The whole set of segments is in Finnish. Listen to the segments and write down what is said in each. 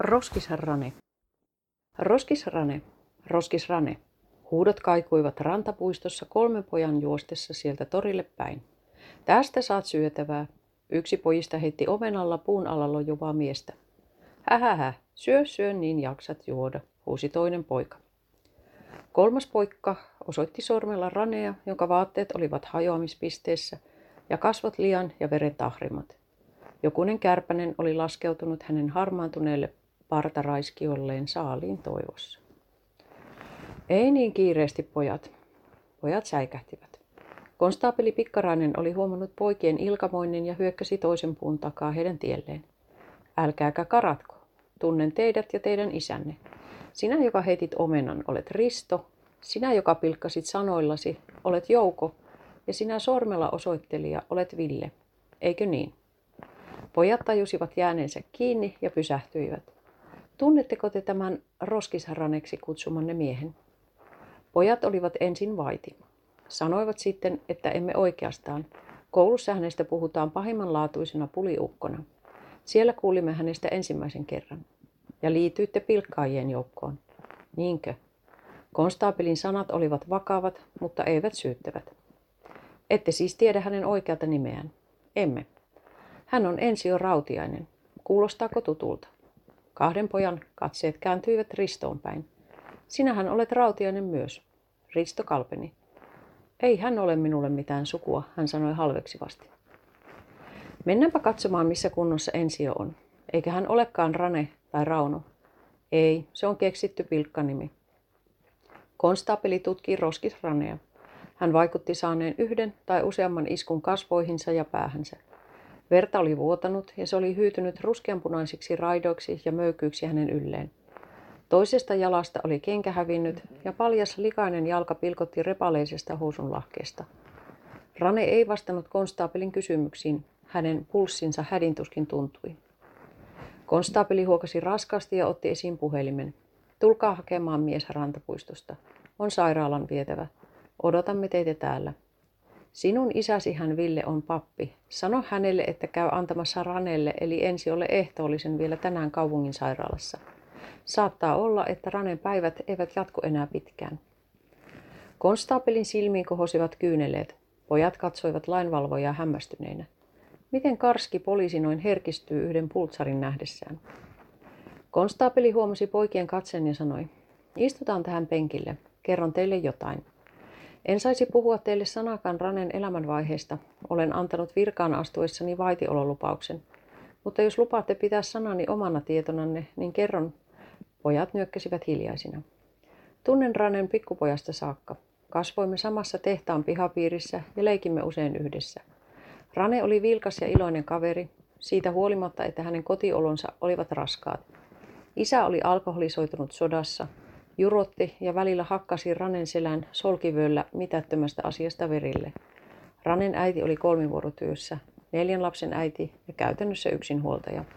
Roskisrane. Roskisrane, roskisrane. Huudot kaikuivat rantapuistossa 3 pojan juostessa sieltä torille päin. Tästä saat syötävää. Yksi pojista heitti omenalla puun alla lojuvaa miestä. Hähähä, syö niin jaksat juoda, huusi toinen poika. 3. poika osoitti sormella Ranea, jonka vaatteet olivat hajoamispisteessä ja kasvot lian ja veren tahrimat. Jokunen kärpänen oli laskeutunut hänen harmaantuneelle partaraiskiolleen saaliin toivossa. Ei niin kiireesti, pojat. Pojat säikähtivät. Konstaapeli Pikkarainen oli huomannut poikien ilkamoinnin ja hyökkäsi toisen puun takaa heidän tielleen. Älkääkä karatko. Tunnen teidät ja teidän isänne. Sinä, joka heitit omenan, olet Risto. Sinä, joka pilkkasit sanoillasi, olet Jouko. Ja sinä sormella osoittelija, olet Ville. Eikö niin? Pojat tajusivat jääneensä kiinni ja pysähtyivät. Tunnetteko te tämän Roskisraneksi kutsumanne miehen? Pojat olivat ensin vaiti. Sanoivat sitten, että emme oikeastaan. Koulussa hänestä puhutaan pahimmanlaatuisena puliukkona. Siellä kuulimme hänestä ensimmäisen kerran. Ja liityitte pilkkaajien joukkoon. Niinkö? Konstaapelin sanat olivat vakavat, mutta eivät syyttävät. Ette siis tiedä hänen oikeata nimeään? Emme. Hän on Ensio Rautiainen. Kuulostaako tutulta? 2 pojan katseet kääntyivät Ristoon päin. Sinähän olet Rautiainen myös. Risto kalpeni. Ei hän ole minulle mitään sukua, hän sanoi halveksivasti. Mennäänpä katsomaan, missä kunnossa Ensio on. Eikä hän olekaan Rane tai Rauno. Ei, se on keksitty pilkkanimi. Konstaapeli tutki Roskisranea. Hän vaikutti saaneen 1 tai useamman iskun kasvoihinsa ja päähänsä. Verta oli vuotanut ja se oli hyytynyt ruskeanpunaisiksi raidoiksi ja möykyiksi hänen ylleen. Toisesta jalasta oli kenkä hävinnyt ja paljas likainen jalka pilkotti repaleisesta housunlahkeesta. Rane ei vastannut konstaapelin kysymyksiin. Hänen pulssinsa hädintuskin tuntui. Konstaapeli huokasi raskaasti ja otti esiin puhelimen. Tulkaa hakemaan mies rantapuistosta. On sairaalan vietävä. Odotamme teitä täällä. Sinun isäsi hän Ville on pappi. Sano hänelle, että käy antamassa Ranelle eli Ensiolle ehtoollisen vielä tänään kaupungin sairaalassa. Saattaa olla, että Ranen päivät eivät jatku enää pitkään. Konstaapelin silmiin kohosivat kyyneleet. Pojat katsoivat lainvalvojaa hämmästyneinä. Miten karski poliisi noin herkistyy yhden pultsarin nähdessään? Konstaapeli huomasi poikien katseen ja sanoi, istutaan tähän penkille, kerron teille jotain. En saisi puhua teille sanakaan Ranen elämänvaiheesta, olen antanut virkaan astuessani vaitiololupauksen. Mutta jos lupaatte pitää sanani omana tietonanne, niin kerron. Pojat nyökkäsivät hiljaisina. Tunnen Ranen pikkupojasta saakka. Kasvoimme samassa tehtaan pihapiirissä ja leikimme usein yhdessä. Rane oli vilkas ja iloinen kaveri, siitä huolimatta, että hänen kotiolonsa olivat raskaat. Isä oli alkoholisoitunut sodassa, jurotti ja välillä hakkasi Ranen selän solkivöllä mitättömästä asiasta verille. Ranen äiti oli kolmivuorotyössä, 4 lapsen äiti ja käytännössä yksinhuoltaja.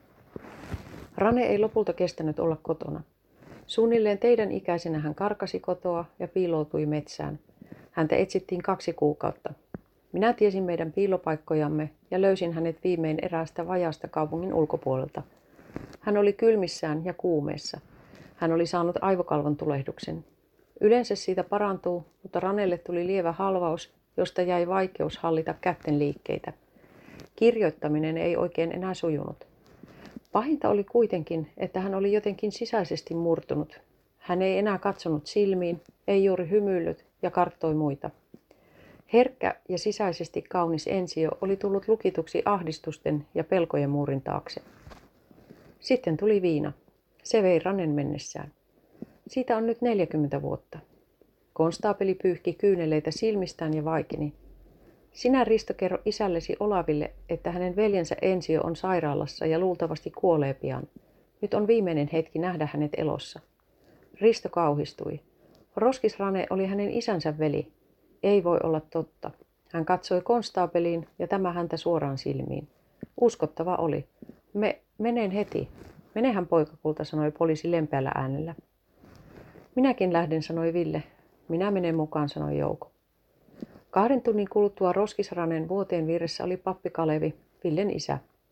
Rane ei lopulta kestänyt olla kotona. Suunnilleen teidän ikäisenä hän karkasi kotoa ja piiloutui metsään. Häntä etsittiin 2 kuukautta. Minä tiesin meidän piilopaikkojamme ja löysin hänet viimein eräästä vajaasta kaupungin ulkopuolelta. Hän oli kylmissään ja kuumeessa. Hän oli saanut aivokalvon tulehduksen. Yleensä siitä parantuu, mutta Ranelle tuli lievä halvaus, josta jäi vaikeus hallita kätten liikkeitä. Kirjoittaminen ei oikein enää sujunut. Pahinta oli kuitenkin, että hän oli jotenkin sisäisesti murtunut. Hän ei enää katsonut silmiin, ei juuri hymyillyt ja karttoi muita. Herkkä ja sisäisesti kaunis Ensio oli tullut lukituksi ahdistusten ja pelkojen muurin taakse. Sitten tuli viina. Se vei Ranen mennessään. Siitä on nyt 40 vuotta. Konstaapeli pyyhki kyyneleitä silmistään ja vaikeni. Sinä, Risto, kerro isällesi Olaville, että hänen veljensä Ensio on sairaalassa ja luultavasti kuolee pian. Nyt on viimeinen hetki nähdä hänet elossa. Risto kauhistui. Roskisrane oli hänen isänsä veli. Ei voi olla totta. Hän katsoi konstaapeliin ja tämä häntä suoraan silmiin. Uskottava oli. Menen heti. Menehän poikakulta, sanoi poliisi lempeällä äänellä. Minäkin lähden, sanoi Ville. Minä menen mukaan, sanoi Jouko. 2 tunnin kuluttua Roskisranen vuoteen vieressä oli pappi Kalevi, Villen isä.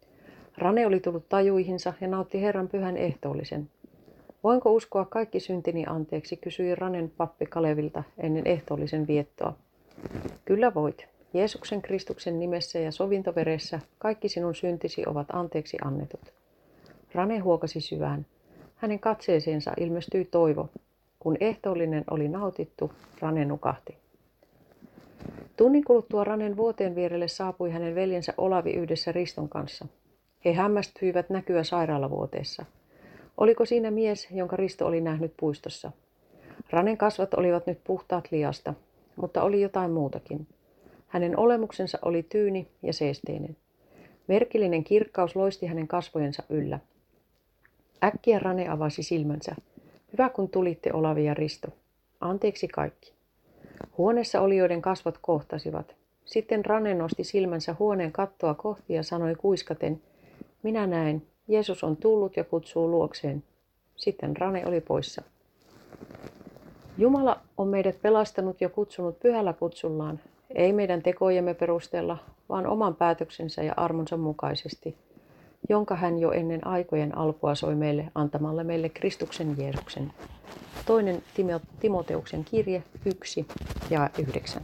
Rane oli tullut tajuihinsa ja nautti Herran pyhän ehtoollisen. Voinko uskoa kaikki syntini anteeksi, kysyi Ranen pappi Kalevilta ennen ehtoollisen viettoa. Kyllä voit. Jeesuksen Kristuksen nimessä ja sovintoveressä kaikki sinun syntisi ovat anteeksi annetut. Rane huokasi syvään. Hänen katseeseensa ilmestyi toivo. Kun ehtoollinen oli nautittu, Rane nukahti. Tunnin kuluttua Ranen vuoteen vierelle saapui hänen veljensä Olavi yhdessä Riston kanssa. He hämmästyivät näkyä sairaalavuoteessa. Oliko siinä mies, jonka Risto oli nähnyt puistossa? Ranen kasvat olivat nyt puhtaat liasta, mutta oli jotain muutakin. Hänen olemuksensa oli tyyni ja seesteinen. Merkillinen kirkkaus loisti hänen kasvojensa yllä. Äkkiä Rane avasi silmänsä. Hyvä kun tulitte, Olavi ja Risto. Anteeksi kaikki. Huoneessa olijoiden kasvot kohtasivat. Sitten Rane nosti silmänsä huoneen kattoa kohti ja sanoi kuiskaten, minä näen, Jeesus on tullut ja kutsuu luokseen. Sitten Rane oli poissa. Jumala on meidät pelastanut ja kutsunut pyhällä kutsullaan, ei meidän tekojemme perusteella, vaan oman päätöksensä ja armonsa mukaisesti, jonka hän jo ennen aikojen alkua soi meille antamalla meille Kristuksen Jeesuksen. 2. Timoteuksen kirje 1 ja 9.